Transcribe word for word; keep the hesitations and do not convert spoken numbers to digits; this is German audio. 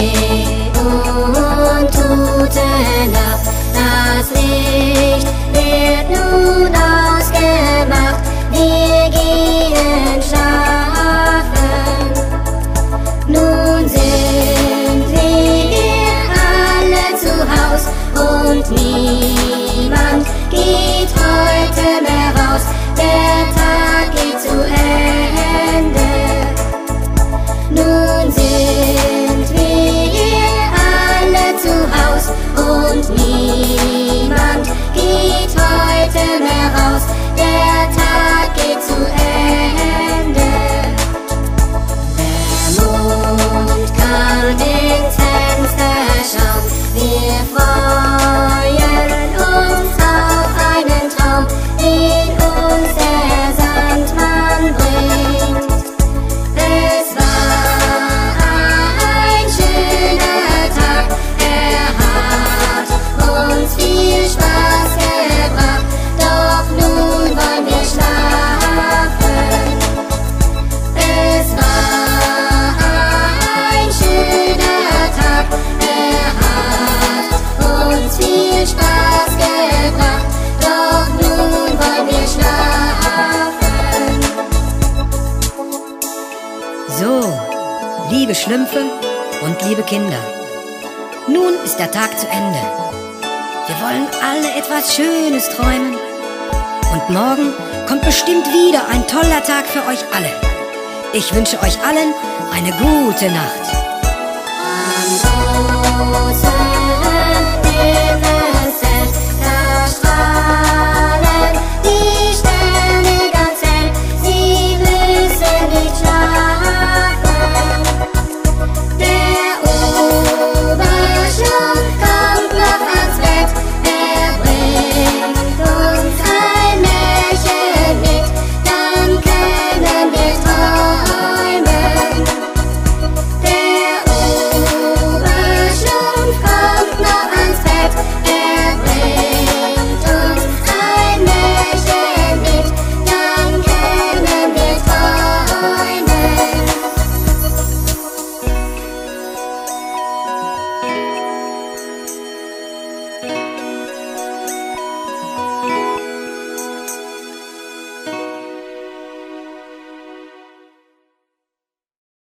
und gute Nacht. Das Licht wird nun ausgemacht, wir gehen schlafen. Nun sind wir alle zu Haus und niemand geht heute mehr raus. Der Tag geht zu Ende. Nun sind wir alle zu Haus und niemand geht heute mehr raus. Der Tag geht zu Ende. Der Mond kann ins Fenster schauen. Wir freuen uns auf einen Traum, den uns der Sandmann bringt. Es war ein schöner Tag, er hat uns viel Spaß gebracht, doch nun wollen wir schlafen. Es war ein schöner Tag, er hat uns viel Spaß gebracht, doch nun wollen wir schlafen. So, liebe Schlümpfe und liebe Kinder, nun ist der Tag zu Ende. Wir wollen alle etwas Schönes träumen. Und morgen kommt bestimmt wieder ein toller Tag für euch alle. Ich wünsche euch allen eine gute Nacht. Am großen